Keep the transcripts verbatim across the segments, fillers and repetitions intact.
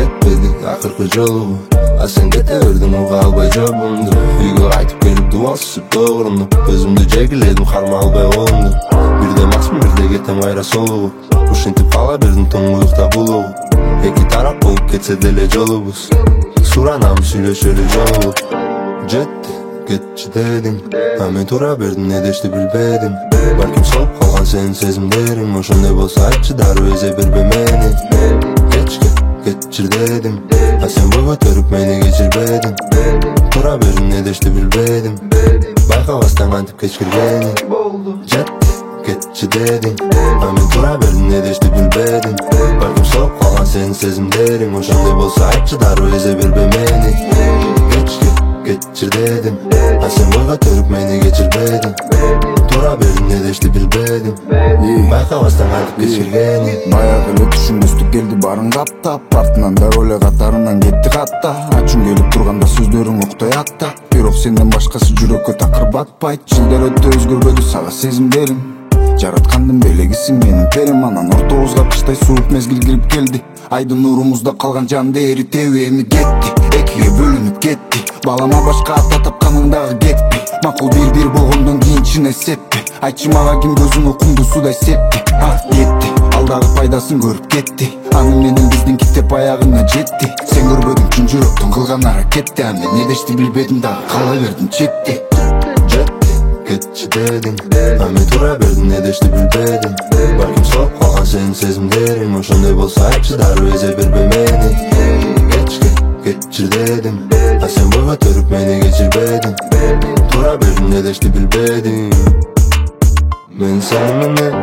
кетпеди акыркы жолу. А сен кете бердиң уга албай жобумду. Үйгө кайтып келип дубалсып тогурундуп, өзүмдү жегиледим карма албай колумду. Бирде максмын, бирде кетем кайра солугуп. Ушинтип кала бердим туңгуюкта булугуп. Эки тарап болуп кетсе деле жолубуз. Суранам сүйлөшөлү жолугуп. Жетти, кетчи дедиң, а мен тура бердим, не дешти билбедим. Балким солуп калган сенин сезимдериң, ошондой болсо айтчы дароо эзе бербе мени. Кечке, кетчир дедим, а сен бой көтөрүп мени кечирбедиң. Тура бердим, не дешти билбедим, байкабастан кантип кечкиргени. Жетти, кетчи дедиң, а мен тура бердим, не дешти билбедим. Балким солуп калган сенин сезимдериң, ошондой болсо айтчы дароо эзе бербе мени. Кечке, кетчир дедим, а сен бой көтөрүп мени кечирбедиң. Тура бердим, не дешти билбедим, байкабастан кантип кечкиргени. Баягы эле түшүнбөстүк келди барын каптап, артынан да роле катарынан кетти катта. Ачуң келип турганда сөздөрүң октой аттап, бирок сенден башкасы жүрөккө такыр батпайт. Жылдар өтө өзгөрбөдү сага сезимдерим, жараткандын белегисиң менин перим. Анан ортобузга кыштай суук мезгил кирип келди, айдын нурумузда калган жан дээри теби эми кетти, экиге бөлүнүп кетти. Балама башка ата тапканыңдагы кетпи, макул бир-бир болгондон кийин чын эсеппи. Айтчы мага ким көзүңө кумду судай септи. А, кетти, алдагы пайдасын көрүп кетти, аны менен биздин китеп аягына жетти. Сен көрбөдүң чын жүрөктүн кылган аракетти, а мен не дешти билбедим дагы кала бердим четти. Жетти, кетчи дедиң, а мен тура бердим, не дешти билбедим. Балким солуп калган сенин сезимдериң, ошондой болсо айтчы дароо эзе бербе мени. Кечке, кетчир дедим, а сен бой көтөрүп мени кечирбедиң. Тура бердим, не дешти билбедим. Мен сени менен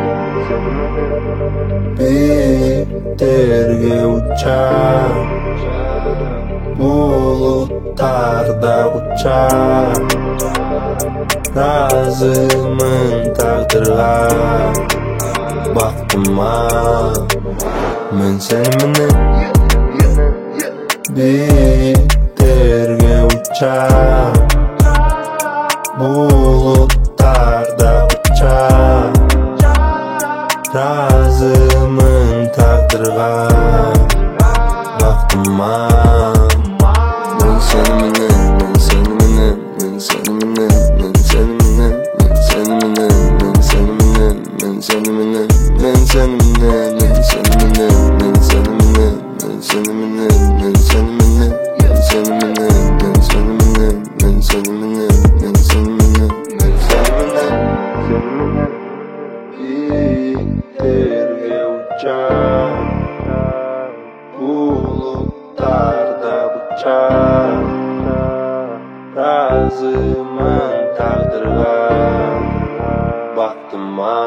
бийиктерге учам, булуттарда учам. Разымын тагдырга, бактыма. Мен сени менен бийиктерге учам, булуттарда учам. Разымын тагдырга, бактыма. Мен сени менен, мен сени менен, мен сени менен, мен сени менен, мен сени менен, мен сени менен, мен сени менен, мен сени менен, мен сени менен, мен сени менен, мен сени менен, мен сени менен, мен сени менен, мен сени менен, мен сени менен, мен сени менен, мен сени менен. Бийиктерге учам, булуттарда учам. Разымын тагдырга, бактыма.